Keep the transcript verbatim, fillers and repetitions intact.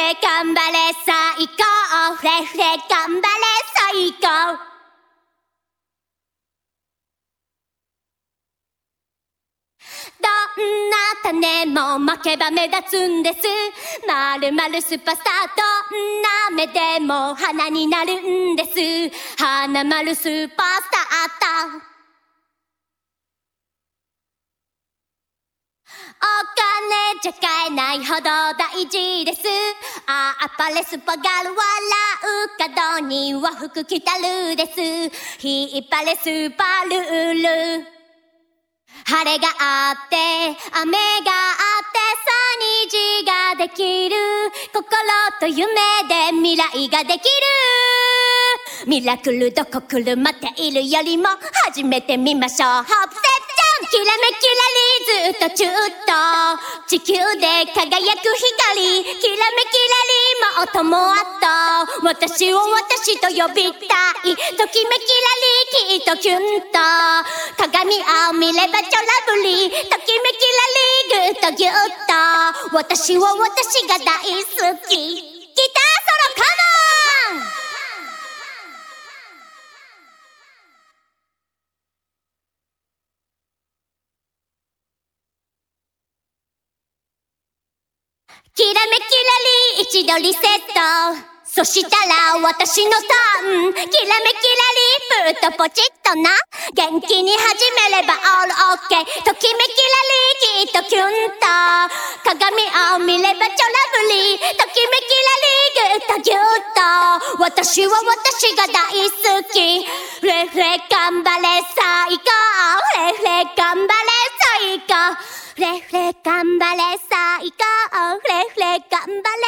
レ頑張れ最高、フレフレ頑張れ最高。どんな種も負けば目立つんです。まるまるスーパースター、どんな目でも花になるんです。花丸スーパースターとお金じゃ買えないほど大事です。ああパレスパガル笑う角に和服着たるです。引っ張れスーパールール。晴れがあって雨があってさ虹ができる。心と夢で未来ができる。ミラクルどこ来る待っているよりも始めてみましょう。ホップセッキラメキラリずっと中途地球で輝く光。キラメキラリも音もあった私を私と呼びたい。ときめきラリきっとキュンと鏡を見ればちょラブリー。ときめきラリぐっとぎゅっと私を私が大好き。ギターソロカモン。キラメキラリ一度リセット。そしたら私のターン。キラメキラリプーとポチッとな。元気に始めればオールオッケー。ときめきラリきっとキュンと鏡を見ればちょラブリー。ときめきラリぐっとぎゅっと私は私が大好き。フレフレ頑張れ最高。フレフレ頑張れ最高。フレフレ頑張れ最高。フレフレ頑張れ